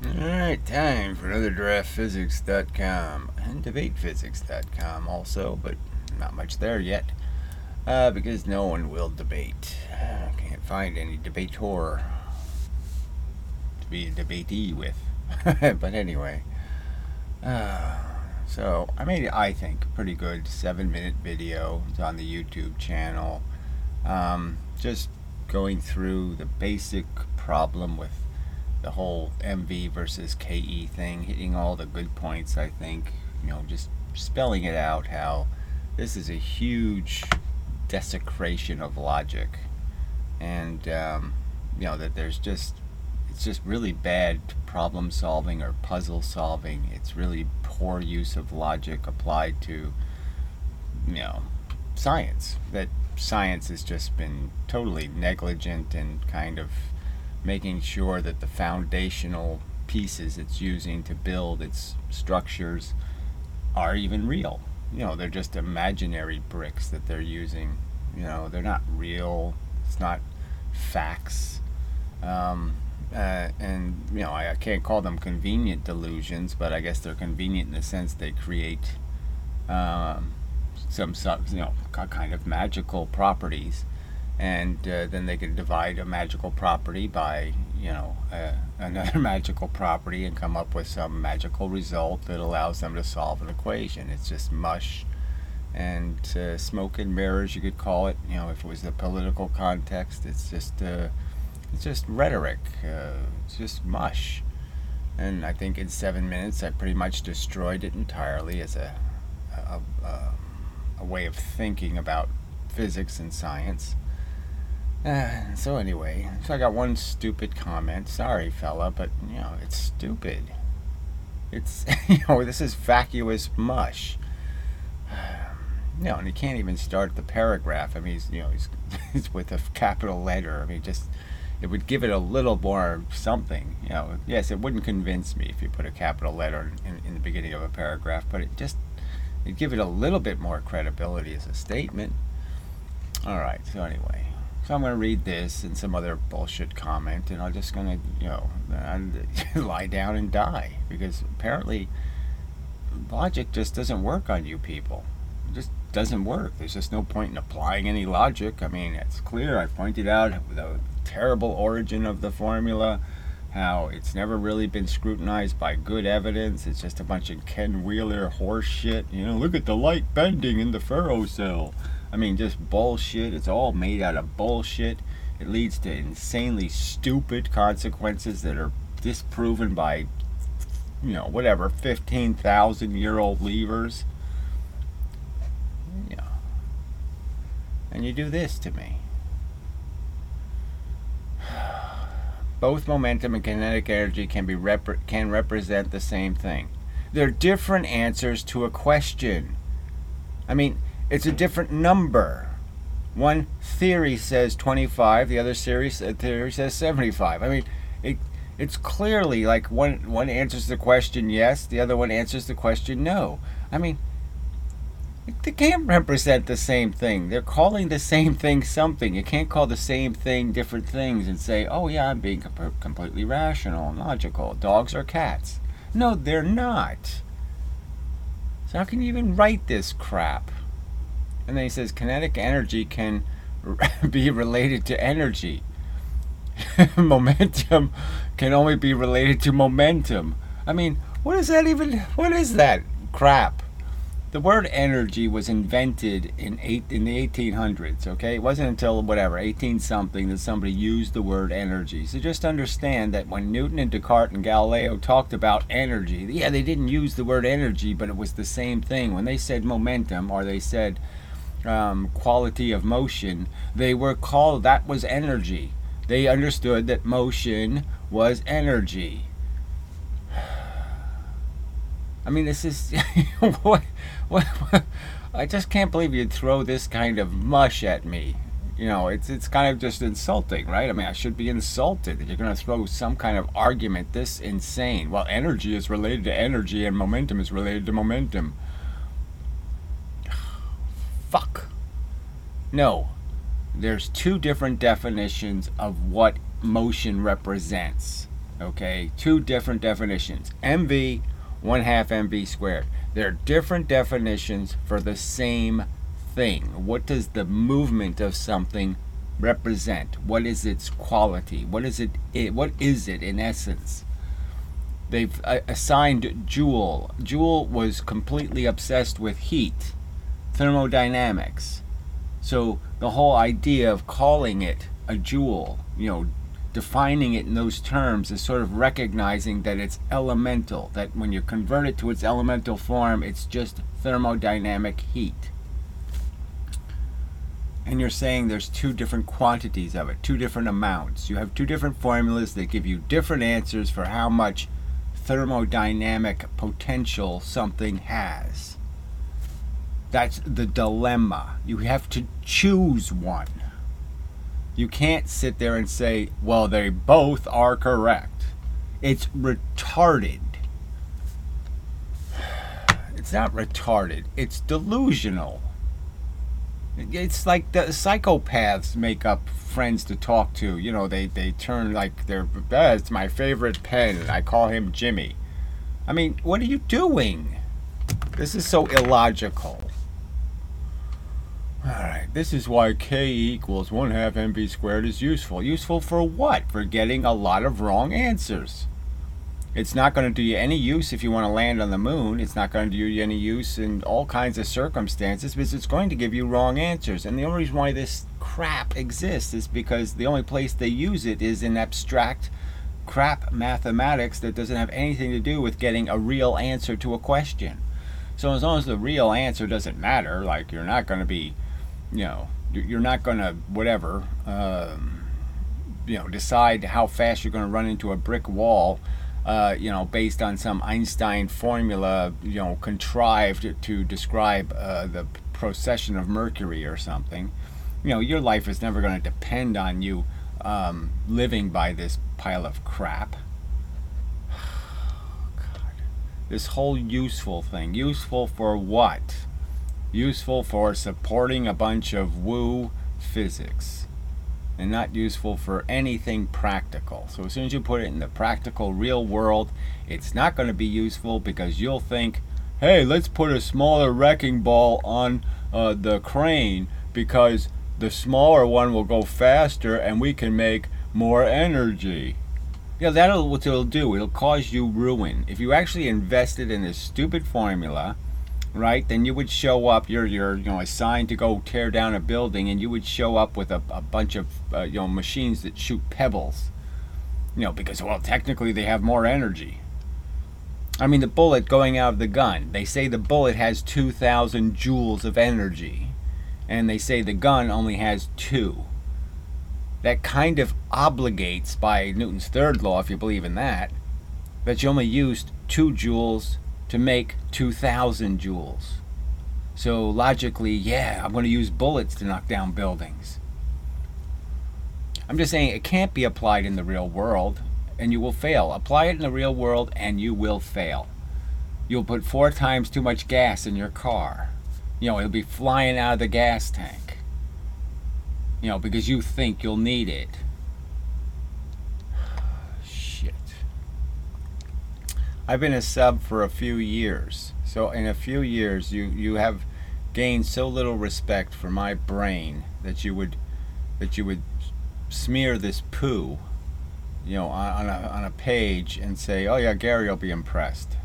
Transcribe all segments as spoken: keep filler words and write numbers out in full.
Alright, time for another draft physics dot com and debate physics dot com also, but not much there yet uh, because no one will debate. Uh, can't find any debator to be a debatee with. But anyway, uh, so I made, I think, a pretty good seven minute video. It's on the YouTube channel. Um, just going through the basic problem with the whole M V versus K E thing, hitting all the good points, I think, you know, just spelling it out how this is a huge desecration of logic, and um, you know, that there's just, it's just really bad problem solving or puzzle solving. It's really poor use of logic applied to, you know, science. That science has just been totally negligent and kind of making sure that the foundational pieces it's using to build its structures are even real. You know, they're just imaginary bricks that they're using. You know, they're not real. It's not facts. Um, uh, and, you know, I, I can't call them convenient delusions, but I guess they're convenient in the sense they create um, some, you know, kind of magical properties. And uh, then they could divide a magical property by, you know, uh, another magical property and come up with some magical result that allows them to solve an equation. It's just mush and uh, smoke and mirrors, you could call it. You know, if it was the political context, it's just uh, it's just rhetoric. Uh, it's just mush. And I think in seven minutes, I pretty much destroyed it entirely as a a, a, a way of thinking about physics and science. Uh, so anyway, so I got one stupid comment. Sorry, fella, but, you know, it's stupid. It's, you know, this is vacuous mush. You know, and he can't even start the paragraph. I mean, he's, you know, he's, he's with a capital letter. I mean, just, it would give it a little more something. You know, yes, it wouldn't convince me if you put a capital letter in, in the beginning of a paragraph, but it just, it'd give it a little bit more credibility as a statement. All right, so anyway. So I'm going to read this and some other bullshit comment, and I'm just going to, you know, lie down and die, because apparently logic just doesn't work on you people. It just doesn't work. There's just no point in applying any logic. I mean, it's clear. I pointed out the terrible origin of the formula, how it's never really been scrutinized by good evidence. It's just a bunch of Ken Wheeler horse shit. You know, look at the light bending in the ferrocell. I mean, just bullshit. It's all made out of bullshit. It leads to insanely stupid consequences that are disproven by, you know, whatever, fifteen thousand year old levers. Yeah. And you do this to me. Both momentum and kinetic energy can be rep- can represent the same thing. They're different answers to a question. I mean, it's a different number. One theory says twenty-five, the other theory, theory says seventy-five. I mean, it it's clearly like one one answers the question yes, the other one answers the question no. I mean, they can't represent the same thing. They're calling the same thing something. You can't call the same thing different things and say, oh yeah, I'm being comp- completely rational and logical. Dogs are cats. No, they're not. So how can you even write this crap? And then he says kinetic energy can be related to energy. Momentum can only be related to momentum. I mean, what is that even? What is that crap? The word energy was invented in eight in the eighteen hundreds. Okay, it wasn't until whatever eighteen something that somebody used the word energy. So just understand that when Newton and Descartes and Galileo talked about energy, yeah, they didn't use the word energy, but it was the same thing. When they said momentum or they said Um, quality of motion, they were called, that was energy. They understood that motion was energy. I mean, this is what, what, what I just can't believe you'd throw this kind of mush at me. You know, it's it's kind of just insulting, right? I mean, I should be insulted that you're going to throw some kind of argument this insane. Well, energy is related to energy and momentum is related to momentum. Fuck. No. There's two different definitions of what motion represents. Okay, two different definitions. M V, one half M V squared. They're different definitions for the same thing. What does the movement of something represent? What is its quality? What is it? What is it in essence? They've assigned Joule. Joule was completely obsessed with heat, thermodynamics. So the whole idea of calling it a joule, you know, defining it in those terms is sort of recognizing that it's elemental, that when you convert it to its elemental form, it's just thermodynamic heat. And you're saying there's two different quantities of it, two different amounts. You have two different formulas that give you different answers for how much thermodynamic potential something has. That's the dilemma. You have to choose one. You can't sit there and say, well, they both are correct. It's retarded. It's not retarded. It's delusional. It's like the psychopaths make up friends to talk to. You know, they, they turn like they're, ah, it's my favorite pen. I call him Jimmy. I mean, what are you doing? This is so illogical. Alright, this is why K equals one half M V squared is useful. Useful for what? For getting a lot of wrong answers. It's not going to do you any use if you want to land on the moon. It's not going to do you any use in all kinds of circumstances because it's going to give you wrong answers. And the only reason why this crap exists is because the only place they use it is in abstract crap mathematics that doesn't have anything to do with getting a real answer to a question. So as long as the real answer doesn't matter, like you're not going to be, you know, you're not going to whatever, um, you know, decide how fast you're going to run into a brick wall. Uh, you know, based on some Einstein formula, you know, contrived to describe uh, the precession of Mercury or something. You know, your life is never going to depend on you um, living by this pile of crap. God. This whole useful thing. Useful for what? Useful for supporting a bunch of woo physics. And not useful for anything practical. So as soon as you put it in the practical real world, it's not going to be useful because you'll think, hey, let's put a smaller wrecking ball on uh, the crane because the smaller one will go faster and we can make more energy. Yeah, that'll what it'll do. It'll cause you ruin. If you actually invested in this stupid formula, right, then you would show up, you're, you're you know, assigned to go tear down a building, and you would show up with a, a bunch of uh, you know, machines that shoot pebbles, you know, because, well, technically they have more energy. I mean, the bullet going out of the gun, they say the bullet has two thousand joules of energy, and they say the gun only has two. That kind of obligates, by Newton's third law, if you believe in that, that you only used two joules to make two thousand joules. So logically, yeah, I'm going to use bullets to knock down buildings. I'm just saying it can't be applied in the real world, and you will fail. Apply it in the real world, and you will fail. You'll put four times too much gas in your car. You know, it'll be flying out of the gas tank. You know, because you think you'll need it. I've been a sub for a few years, so in a few years you, you have gained so little respect for my brain that you would that you would smear this poo, you know, on, on a on a page and say, oh yeah, Gary will be impressed.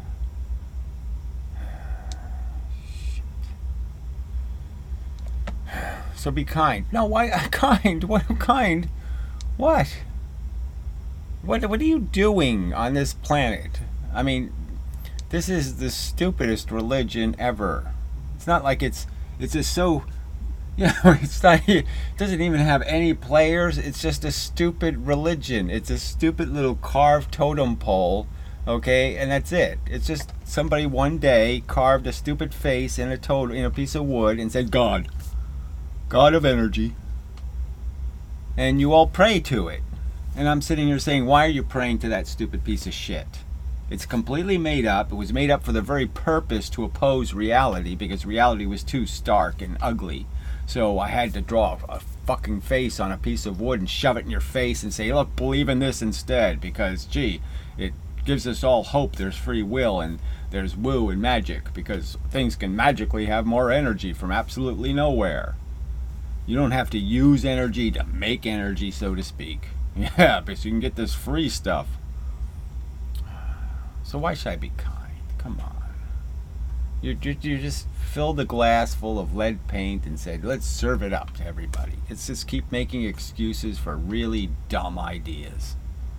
So be kind. No, why kind? What kind? What? What what are you doing on this planet? I mean, this is the stupidest religion ever. It's not like it's it's just so, you know, it's not, it doesn't even have any players. It's just a stupid religion. It's a stupid little carved totem pole, okay, and that's it. It's just somebody one day carved a stupid face in a totem in a piece of wood and said, God, God of energy, and you all pray to it. And I'm sitting here saying, why are you praying to that stupid piece of shit? It's completely made up. It was made up for the very purpose to oppose reality because reality was too stark and ugly. So I had to draw a fucking face on a piece of wood and shove it in your face and say, look, believe in this instead, because gee, it gives us all hope there's free will and there's woo and magic, because things can magically have more energy from absolutely nowhere. You don't have to use energy to make energy, so to speak. Yeah, because you can get this free stuff. So why should I be kind? Come on. You, you, you just filled the glass full of lead paint and said, let's serve it up to everybody. It's just keep making excuses for really dumb ideas.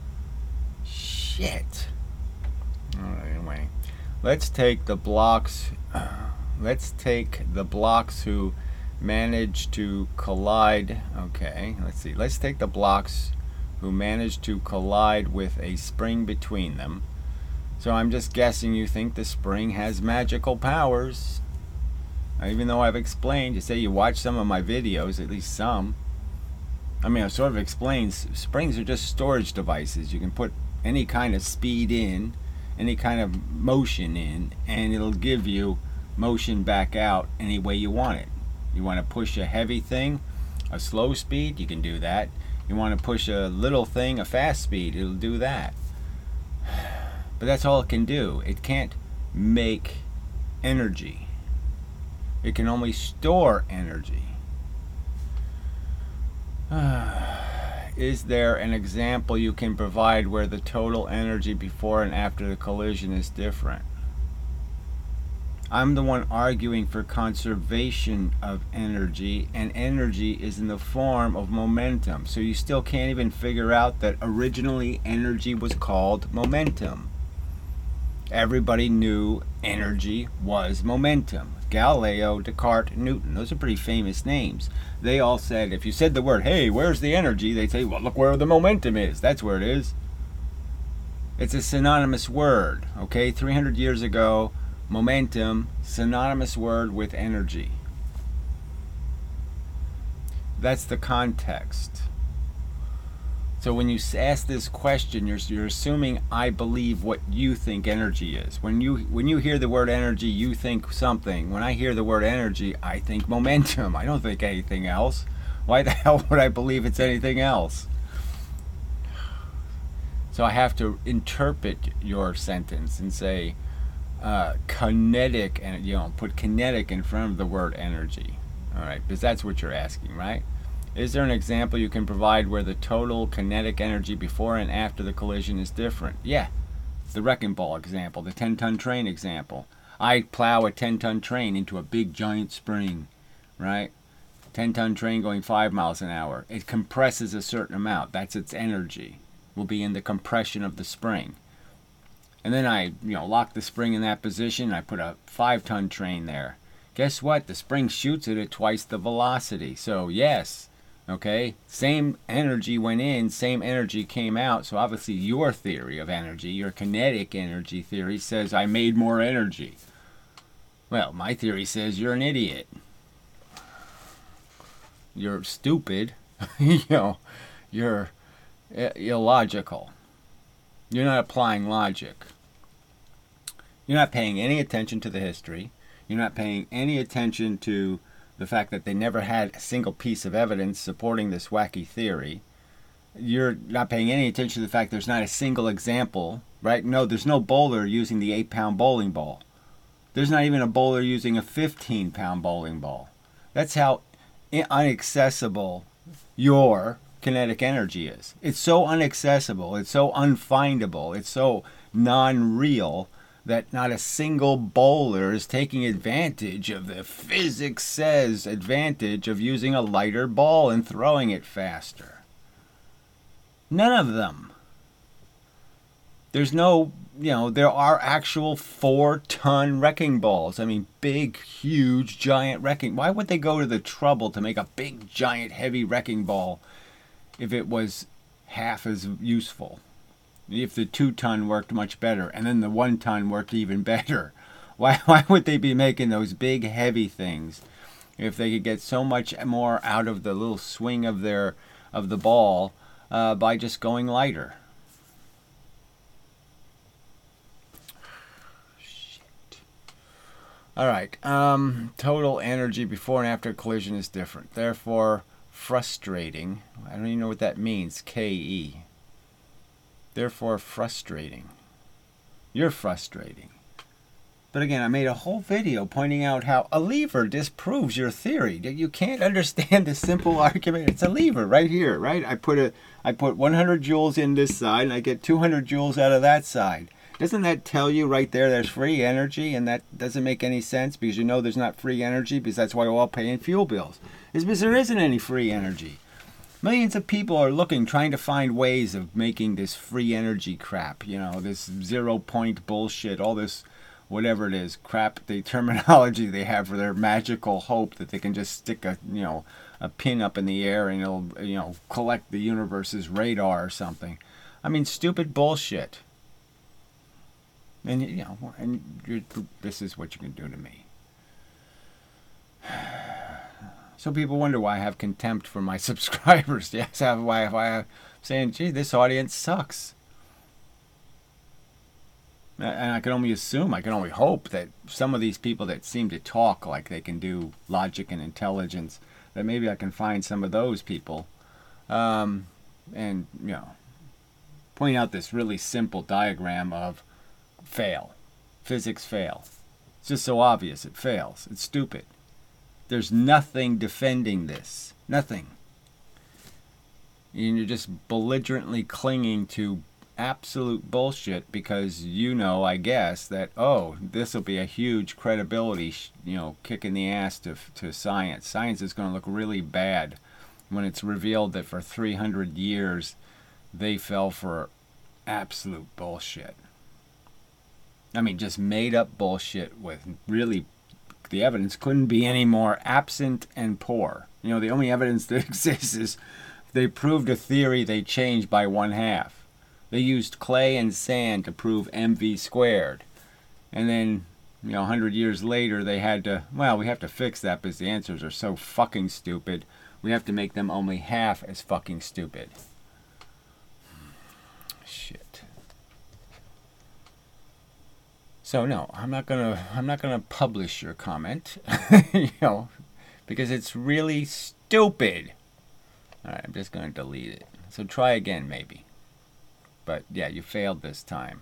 Shit. Alright, anyway. Let's take the blocks. Uh, let's take the blocks who managed to collide. Okay, let's see. Let's take the blocks who managed to collide with a spring between them. So I'm just guessing you think the spring has magical powers. Even though I've explained, you say you watch some of my videos, at least some. I mean, I've sort of explained, springs are just storage devices. You can put any kind of speed in, any kind of motion in, and it'll give you motion back out any way you want it. You want to push a heavy thing, a slow speed, you can do that. You want to push a little thing, a fast speed, it'll do that. But that's all it can do. It can't make energy. It can only store energy. Is there an example you can provide where the total energy before and after the collision is different? I'm the one arguing for conservation of energy, and energy is in the form of momentum. So you still can't even figure out that originally energy was called momentum. Everybody knew energy was momentum. Galileo, Descartes, Newton, those are pretty famous names. They all said, if you said the word, hey, where's the energy? They'd say, well, look where the momentum is. That's where it is. It's a synonymous word, okay? three hundred years ago, momentum, synonymous word with energy. That's the context. So when you ask this question, you're, you're assuming I believe what you think energy is. When you when you hear the word energy, you think something. When I hear the word energy, I think momentum. I don't think anything else. Why the hell would I believe it's anything else? So I have to interpret your sentence and say uh, kinetic, and you know, put kinetic in front of the word energy. All right, because that's what you're asking, right? Is there an example you can provide where the total kinetic energy before and after the collision is different? Yeah, the wrecking ball example, the ten-ton train example. I plow a ten-ton train into a big giant spring, right? ten-ton train going five miles an hour. It compresses a certain amount. That's its energy. Will be in the compression of the spring. And then I, you know, lock the spring in that position. I put a five-ton train there. Guess what? The spring shoots it at twice the velocity. So yes. Okay, same energy went in, same energy came out. So obviously your theory of energy, your kinetic energy theory, says I made more energy. Well, my theory says you're an idiot. You're stupid. You know, you're illogical. You're not applying logic. You're not paying any attention to the history. You're not paying any attention to the fact that they never had a single piece of evidence supporting this wacky theory. You're not paying any attention to the fact there's not a single example, right? No, there's no bowler using the eight-pound bowling ball. There's not even a bowler using a fifteen-pound bowling ball. That's how inaccessible your kinetic energy is. It's so inaccessible, it's so unfindable, it's so non-real that not a single bowler is taking advantage of the physics says advantage of using a lighter ball and throwing it faster. None of them. There's no, you know, there are actual four-ton wrecking balls. I mean, big, huge, giant wrecking. Why would they go to the trouble to make a big, giant, heavy wrecking ball if it was half as useful? If the two-ton worked much better, and then the one-ton worked even better. Why, why would they be making those big, heavy things if they could get so much more out of the little swing of their of the ball uh, by just going lighter? Shit. All right. Um, total energy before and after collision is different. Therefore, frustrating. I don't even know what that means. K E. Therefore, frustrating. You're frustrating. But again, I made a whole video pointing out how a lever disproves your theory. You can't understand the simple argument. It's a lever right here, right? I put a, I put one hundred joules in this side, and I get two hundred joules out of that side. Doesn't that tell you right there there's free energy? And that doesn't make any sense because you know there's not free energy because that's why we're all paying fuel bills. It's because there isn't any free energy. Millions of people are looking, trying to find ways of making this free energy crap. You know, this zero point bullshit, all this whatever it is, crap, the terminology they have for their magical hope that they can just stick a, you know, a pin up in the air and it'll, you know, collect the universe's radar or something. I mean, stupid bullshit. And, you know, and you're, this is what you can do to me. So people wonder why I have contempt for my subscribers. Yes, I have, why, why I'm saying, gee, this audience sucks. And I can only assume, I can only hope that some of these people that seem to talk like they can do logic and intelligence, that maybe I can find some of those people um, and, you know, point out this really simple diagram of fail. Physics fail. It's just so obvious it fails. It's stupid. There's nothing defending this. Nothing. And you're just belligerently clinging to absolute bullshit because you know, I guess, that, oh, this will be a huge credibility, you know, kick in the ass to, to science. Science is going to look really bad when it's revealed that for three hundred years they fell for absolute bullshit. I mean, just made up bullshit with really, the evidence couldn't be any more absent and poor. You know, the only evidence that exists is they proved a theory they changed by one half. They used clay and sand to prove mv squared. And then, you know, a hundred years later, they had to, well, we have to fix that because the answers are so fucking stupid. We have to make them only half as fucking stupid. Shit. So no, I'm not gonna, I'm not gonna publish your comment, you know, because it's really stupid. All right, I'm just gonna delete it. So try again, maybe. But yeah, you failed this time.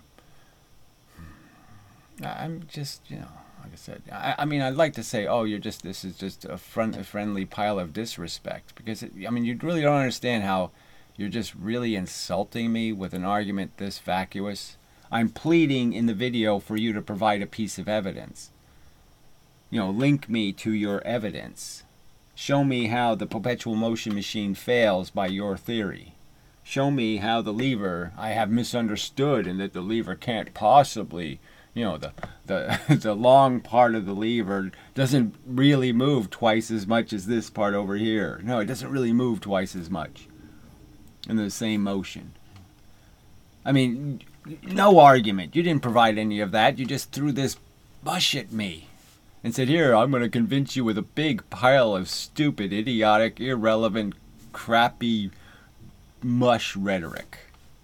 I'm just, you know, like I said, I, I mean, I'd like to say, oh, you're just, this is just a, friend, a friendly pile of disrespect. Because, it, I mean, you really don't understand how you're just really insulting me with an argument this vacuous. I'm pleading in the video for you to provide a piece of evidence. You know, link me to your evidence. Show me how the perpetual motion machine fails by your theory. Show me how the lever I have misunderstood and that the lever can't possibly, you know, the, the, the long part of the lever doesn't really move twice as much as this part over here. No, it doesn't really move twice as much in the same motion. I mean, no argument. You didn't provide any of that. You just threw this bush at me and said, here, I'm going to convince you with a big pile of stupid, idiotic, irrelevant, crappy mush rhetoric.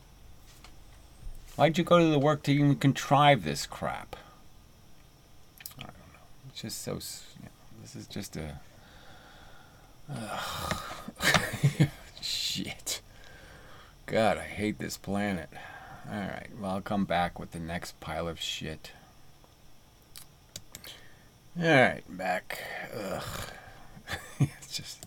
Why'd you go to the work to even contrive this crap? I don't know. It's just so, you know, this is just a, uh, shit. God, I hate this planet. Alright, well, I'll come back with the next pile of shit. Alright, back. Ugh. It's just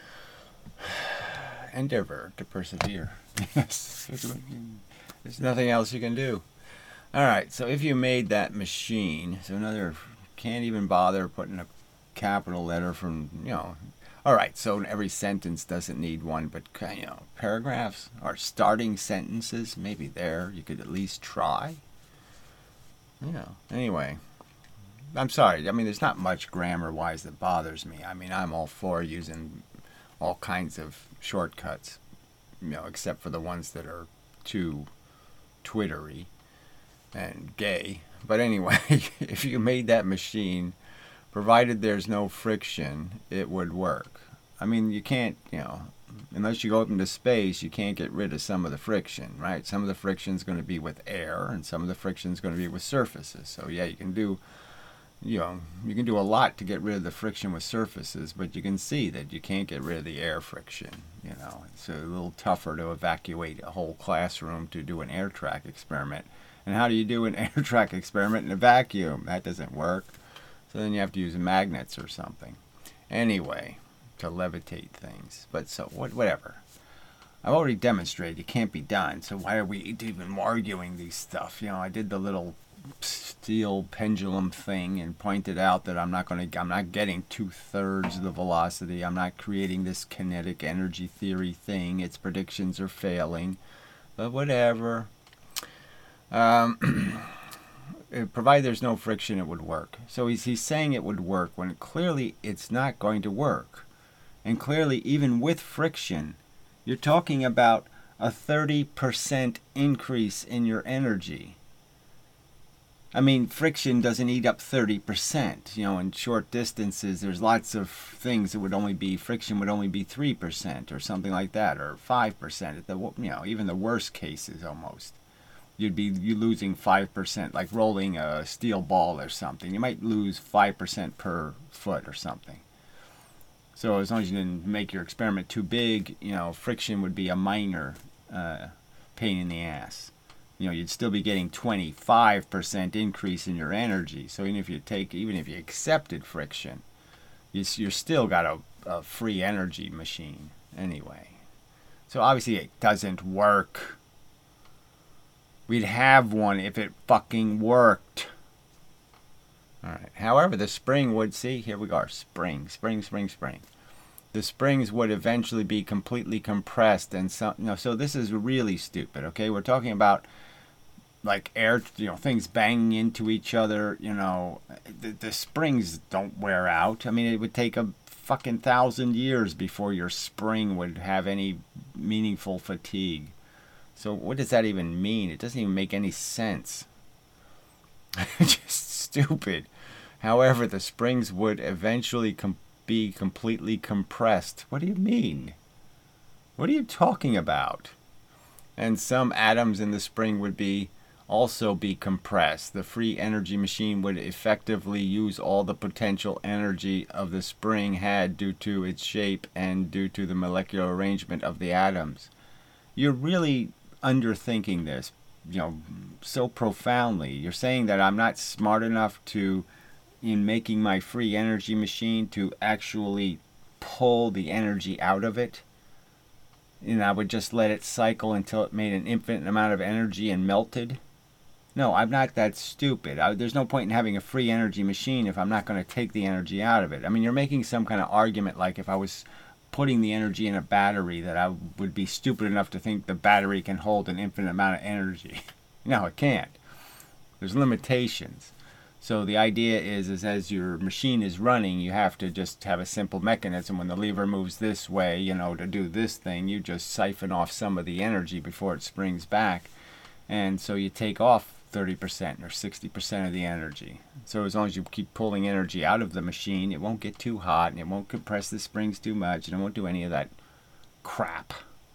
endeavor to persevere. Yes. There's nothing else you can do. Alright, so if you made that machine, so another, can't even bother putting a capital letter from, you know, alright, so every sentence doesn't need one, but, you know, paragraphs or starting sentences, maybe there, you could at least try. You know, anyway. I'm sorry, I mean, there's not much grammar-wise that bothers me. I mean, I'm all for using all kinds of shortcuts, you know, except for the ones that are too twittery and gay. But anyway, if you made that machine, provided there's no friction, it would work. I mean, you can't, you know, unless you go up into space, you can't get rid of some of the friction, right? Some of the friction is going to be with air, and some of the friction is going to be with surfaces. So yeah, you can do you know, you can do a lot to get rid of the friction with surfaces, but you can see that you can't get rid of the air friction. You know, it's a little tougher to evacuate a whole classroom to do an air track experiment. And how do you do an air track experiment in a vacuum? That doesn't work. So then you have to use magnets or something. Anyway, to levitate things. But so, what, whatever. I've already demonstrated it can't be done, so why are we even arguing these stuff? You know, I did the little steel pendulum thing and pointed out that I'm not going to, I'm not getting two-thirds of the velocity. I'm not creating this kinetic energy theory thing. Its predictions are failing. But whatever. Um, provided there's no friction, it would work. So he's, he's saying it would work when clearly it's not going to work. And clearly, even with friction, you're talking about a thirty percent increase in your energy. I mean, friction doesn't eat up thirty percent. You know, in short distances, there's lots of things that would only be, friction would only be three percent or something like that, or five percent. At the, you know, even the worst cases almost. You'd be you losing five percent, like rolling a steel ball or something. You might lose five percent per foot or something. So as long as you didn't make your experiment too big, you know, friction would be a minor uh, pain in the ass. You know, you'd still be getting twenty-five percent increase in your energy. So even if you take, even if you accepted friction, you, you're still got a, a free energy machine anyway. So obviously it doesn't work. We'd have one if it fucking worked. Alright. However, the spring would, see, here we go, spring, spring, spring, spring. The springs would eventually be completely compressed and so, you know, so this is really stupid, okay? We're talking about like air, you know, things banging into each other, you know, the, the springs don't wear out. I mean, it would take a fucking thousand years before your spring would have any meaningful fatigue. So what does that even mean? It doesn't even make any sense. Just stupid. However, the springs would eventually com- be completely compressed. What do you mean? What are you talking about? And some atoms in the spring would be also be compressed. The free energy machine would effectively use all the potential energy of the spring had due to its shape and due to the molecular arrangement of the atoms. You're really underthinking this, you know, so profoundly. You're saying that I'm not smart enough to, in making my free energy machine, to actually pull the energy out of it. And I would just let it cycle until it made an infinite amount of energy and melted. No, I'm not that stupid. I, there's no point in having a free energy machine if I'm not going to take the energy out of it. I mean, you're making some kind of argument like if I was putting the energy in a battery that I would be stupid enough to think the battery can hold an infinite amount of energy. No, it can't. There's limitations. So the idea is, is as your machine is running, you have to just have a simple mechanism. When the lever moves this way, you know, to do this thing, you just siphon off some of the energy before it springs back. And so you take off thirty percent or sixty percent of the energy. So as long as you keep pulling energy out of the machine, it won't get too hot and it won't compress the springs too much and it won't do any of that crap.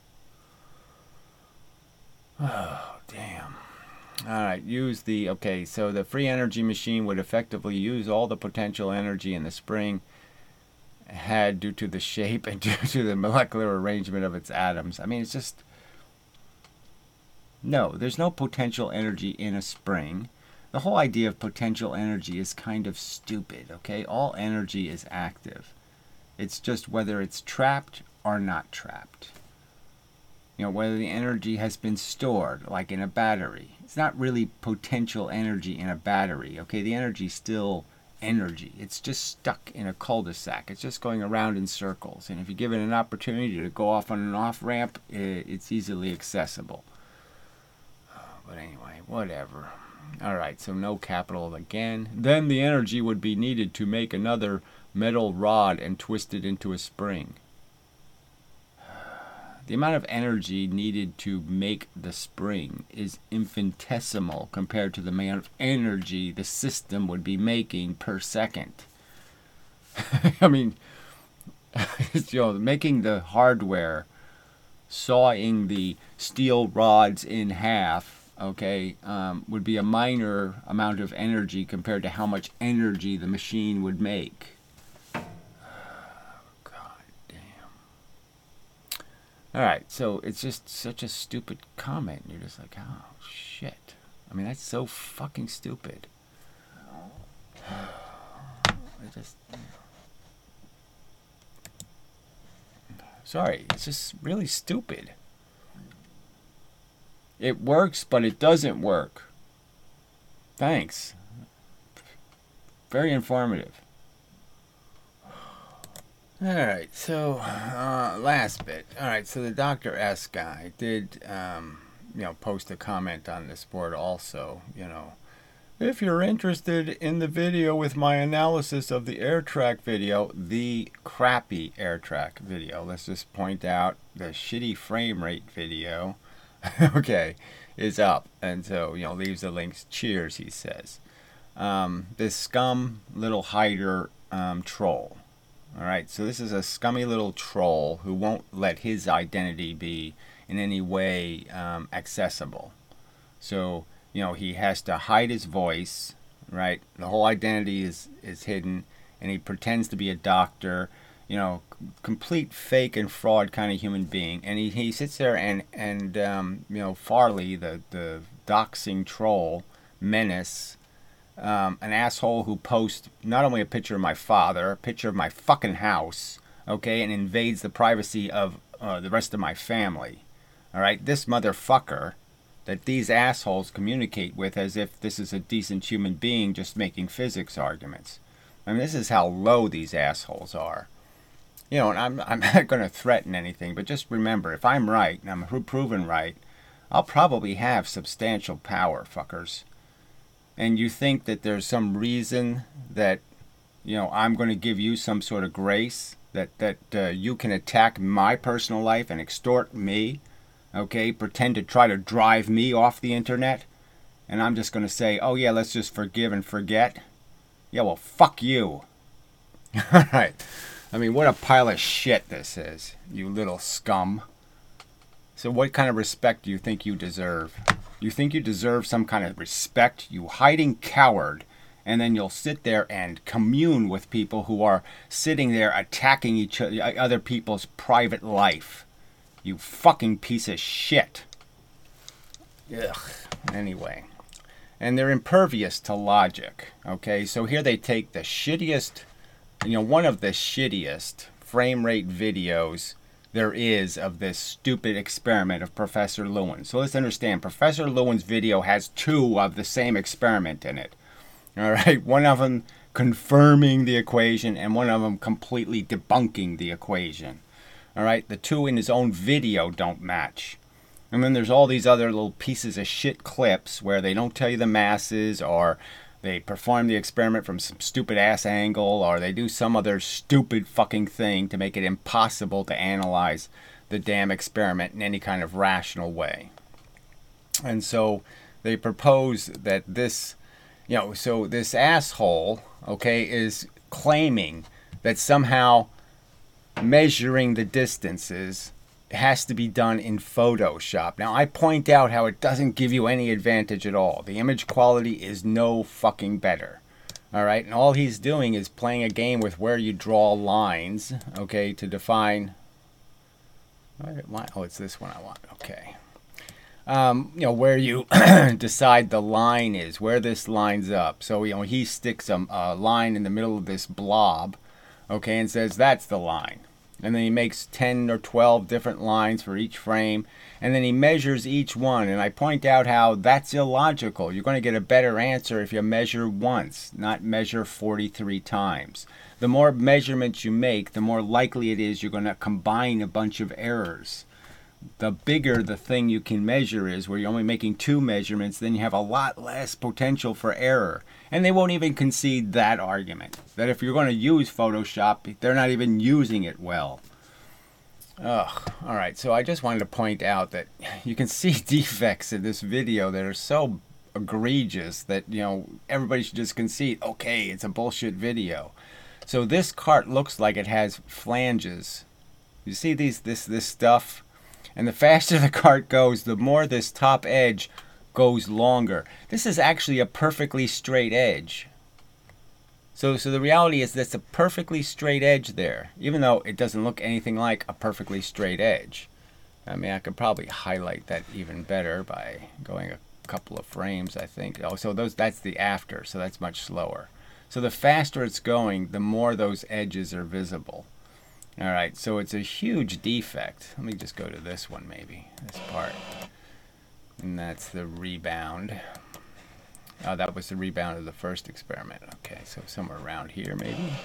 Oh, damn. Alright, use the, okay, so the free energy machine would effectively use all the potential energy in the spring had due to the shape and due to the molecular arrangement of its atoms. I mean, it's just, no, there's no potential energy in a spring. The whole idea of potential energy is kind of stupid, okay? All energy is active. It's just whether it's trapped or not trapped. You know, whether the energy has been stored, like in a battery. It's not really potential energy in a battery, okay? The energy's still energy. It's just stuck in a cul-de-sac. It's just going around in circles. And if you give it an opportunity to go off on an off-ramp, it's easily accessible. But anyway, whatever. Alright, so no capital again. Then the energy would be needed to make another metal rod and twist it into a spring. The amount of energy needed to make the spring is infinitesimal compared to the amount of energy the system would be making per second. I mean, you know, making the hardware, sawing the steel rods in half, okay, um, would be a minor amount of energy compared to how much energy the machine would make. God damn. Alright, so it's just such a stupid comment. You're just like, oh, shit. I mean, that's so fucking stupid. I just... Sorry, it's just really stupid. It works, but it doesn't work. Thanks. Very informative. Alright, so, uh, last bit. Alright, so the Doctor S guy did, um, you know, post a comment on this board also, you know. If you're interested in the video with my analysis of the AirTrack video, the crappy AirTrack video, let's just point out the shitty frame rate video, okay, is up. And so, you know, leaves the links. Cheers, he says. Um, this scum little hider um, troll. Alright, so this is a scummy little troll who won't let his identity be in any way um, accessible. So, you know, he has to hide his voice, right? The whole identity is, is hidden, and he pretends to be a doctor, you know, complete fake and fraud kind of human being. And he, he sits there and, and um, you know, Farley, the, the doxing troll, menace, um, an asshole who posts not only a picture of my father, a picture of my fucking house, okay, and invades the privacy of uh, the rest of my family. All right, this motherfucker that these assholes communicate with as if this is a decent human being just making physics arguments. I mean, this is how low these assholes are. You know, and I'm, I'm not going to threaten anything, but just remember, if I'm right, and I'm proven right, I'll probably have substantial power, fuckers. And you think that there's some reason that, you know, I'm going to give you some sort of grace, that, that uh, you can attack my personal life and extort me, okay, pretend to try to drive me off the internet, and I'm just going to say, oh yeah, let's just forgive and forget? Yeah, well, fuck you. Alright. I mean, what a pile of shit this is, you little scum. So what kind of respect do you think you deserve? You think you deserve some kind of respect, you hiding coward, and then you'll sit there and commune with people who are sitting there attacking each other, other people's private life. You fucking piece of shit. Ugh. Anyway. And they're impervious to logic. Okay, so here they take the shittiest, you know, one of the shittiest frame rate videos there is of this stupid experiment of Professor Lewin. So let's understand, Professor Lewin's video has two of the same experiment in it. Alright, one of them confirming the equation and one of them completely debunking the equation. Alright, the two in his own video don't match. And then there's all these other little pieces of shit clips where they don't tell you the masses, or they perform the experiment from some stupid ass angle, or they do some other stupid fucking thing to make it impossible to analyze the damn experiment in any kind of rational way. And so they propose that this, you know, so this asshole, okay, is claiming that somehow measuring the distances has to be done in Photoshop. Now, I point out how it doesn't give you any advantage at all. The image quality is no fucking better. Alright, and all he's doing is playing a game with where you draw lines, okay, to define... Oh, it's this one I want. Okay. Um, you know, where you decide the line is, where this lines up. So, you know, he sticks a, a line in the middle of this blob, okay, and says that's the line. And then he makes ten or twelve different lines for each frame, and then he measures each one. And I point out how that's illogical. You're going to get a better answer if you measure once, not measure forty-three times. The more measurements you make, the more likely it is you're going to combine a bunch of errors. The bigger the thing you can measure is, where you're only making two measurements, then you have a lot less potential for error. And they won't even concede that argument, that if you're going to use Photoshop, they're not even using it well. Ugh. Alright, so I just wanted to point out that you can see defects in this video that are so egregious that, you know, everybody should just concede, okay, it's a bullshit video. So this cart looks like it has flanges. You see these this this stuff? And the faster the cart goes, the more this top edge goes longer. This is actually a perfectly straight edge. So, so the reality is that's a perfectly straight edge there, even though it doesn't look anything like a perfectly straight edge. I mean, I could probably highlight that even better by going a couple of frames, I think. Oh, so those that's the after, so that's much slower. So the faster it's going, the more those edges are visible. All right, so it's a huge defect. Let me just go to this one maybe, this part. And that's the rebound. Oh, that was the rebound of the first experiment. Okay, so somewhere around here maybe.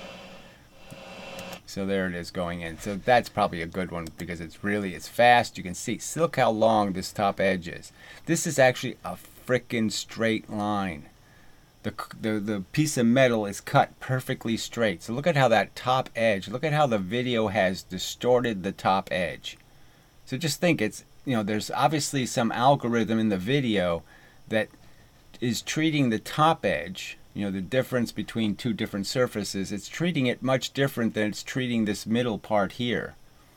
So there it is going in. So that's probably a good one because it's really, it's fast. You can see, look how long this top edge is. This is actually a frickin' straight line. The, the, the piece of metal is cut perfectly straight. So look at how that top edge, look at how the video has distorted the top edge. So just think it's, you know, there's obviously some algorithm in the video that is treating the top edge, you know, the difference between two different surfaces, it's treating it much different than it's treating this middle part here.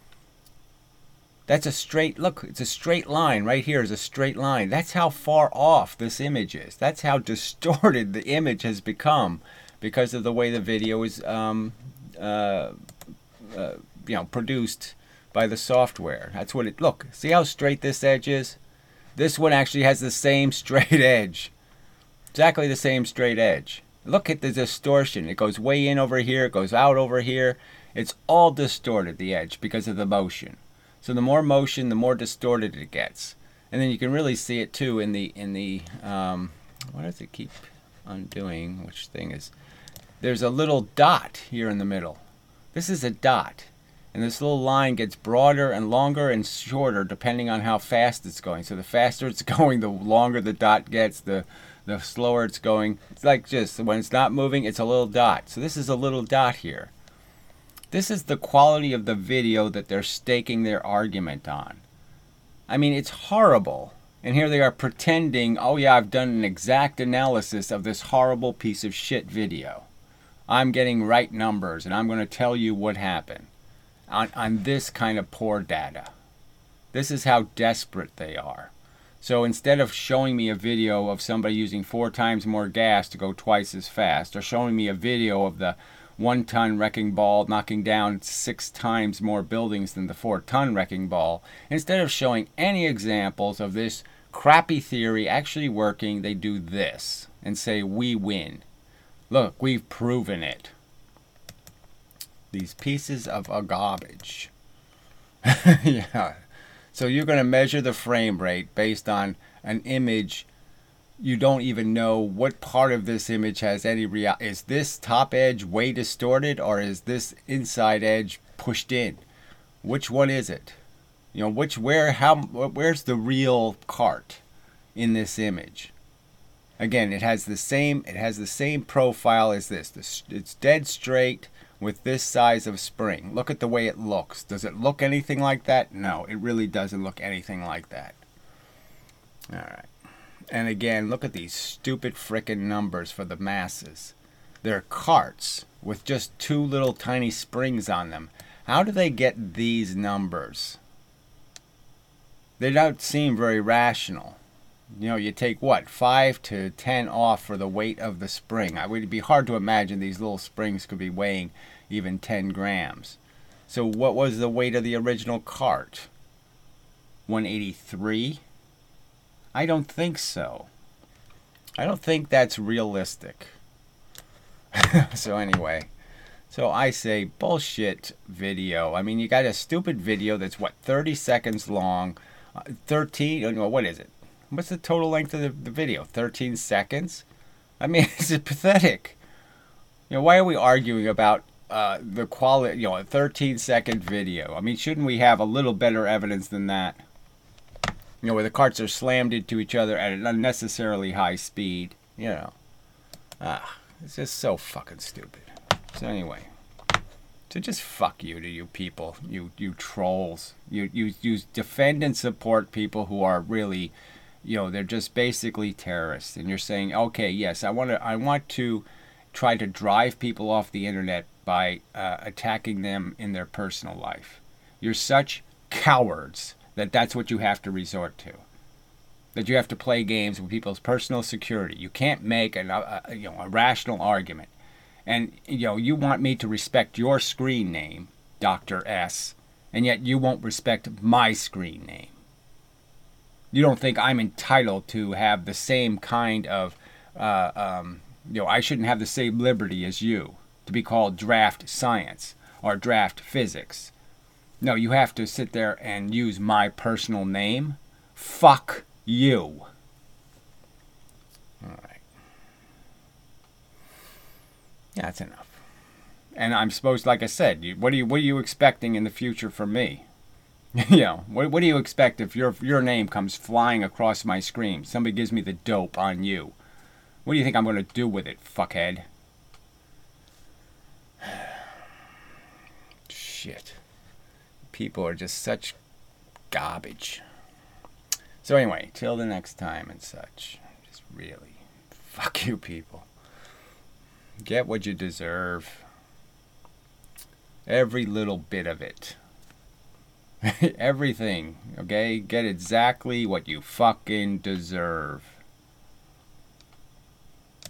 That's a straight, look, it's a straight line. Right here is a straight line. That's how far off this image is. That's how distorted the image has become because of the way the video is, um, uh, uh, you know, produced by the software. That's what it, look, see how straight this edge is? This one actually has the same straight edge. Exactly the same straight edge. Look at the distortion. It goes way in over here, it goes out over here. It's all distorted, the edge, because of the motion. So the more motion, the more distorted it gets. And then you can really see it too in the, in the um, why does it keep undoing? Which thing is, there's a little dot here in the middle. This is a dot. And this little line gets broader and longer and shorter depending on how fast it's going. So the faster it's going, the longer the dot gets, the the slower it's going. It's like just, when it's not moving, it's a little dot. So this is a little dot here. This is the quality of the video that they're staking their argument on. I mean, it's horrible. And here they are pretending, oh yeah, I've done an exact analysis of this horrible piece of shit video. I'm getting right numbers and I'm going to tell you what happened on, on this kind of poor data. This is how desperate they are. So instead of showing me a video of somebody using four times more gas to go twice as fast, or showing me a video of the one-ton wrecking ball knocking down six times more buildings than the four-ton wrecking ball, instead of showing any examples of this crappy theory actually working, they do this and say, we win. Look, we've proven it. These pieces of a garbage. Yeah. So you're going to measure the frame rate based on an image. You don't even know what part of this image has any real. Is this top edge way distorted, or is this inside edge pushed in? Which one is it? You know, which, where, how, where's the real cart in this image? Again, it has the same, it has the same profile as this. It's dead straight with this size of spring. Look at the way it looks. Does it look anything like that? No, it really doesn't look anything like that. All right. And again, look at these stupid frickin' numbers for the masses. They're carts with just two little tiny springs on them. How do they get these numbers? They don't seem very rational. You know, you take what, five to ten off for the weight of the spring. It would be hard to imagine these little springs could be weighing even ten grams. So what was the weight of the original cart? one eighty-three? I don't think so. I don't think that's realistic. So anyway, so I say bullshit video. I mean, you got a stupid video that's what, thirty seconds long, uh, thirteen, what is it? What's the total length of the, the video? thirteen seconds? I mean, it's pathetic. You know, why are we arguing about uh, the quality, you know, a thirteen second video? I mean, shouldn't we have a little better evidence than that? You know, where the carts are slammed into each other at an unnecessarily high speed. You know. Ah, it's just so fucking stupid. So anyway. So just fuck you to you people. You you trolls. You, you, you defend and support people who are really, you know, they're just basically terrorists. And you're saying, okay, yes, I want to, I want to try to drive people off the internet by uh, attacking them in their personal life. You're such cowards that that's what you have to resort to. that you have to play games with people's personal security. You can't make an, a, a, you know, a rational argument. And you know, you want me to respect your screen name, Doctor S, and yet you won't respect my screen name. You don't think I'm entitled to have the same kind of, uh, um, you know, I shouldn't have the same liberty as you to be called draft science or draft physics. No, you have to sit there and use my personal name. Fuck you. All right. Yeah, that's enough. And I'm supposed, like I said, you, what are you what are you expecting in the future from me? You know, what what do you expect if your your name comes flying across my screen? Somebody gives me the dope on you. What do you think I'm going to do with it, fuckhead? Shit. People are just such garbage. So anyway, till the next time and such. Just really, fuck you people. Get what you deserve. Every little bit of it. Everything, okay? Get exactly what you fucking deserve.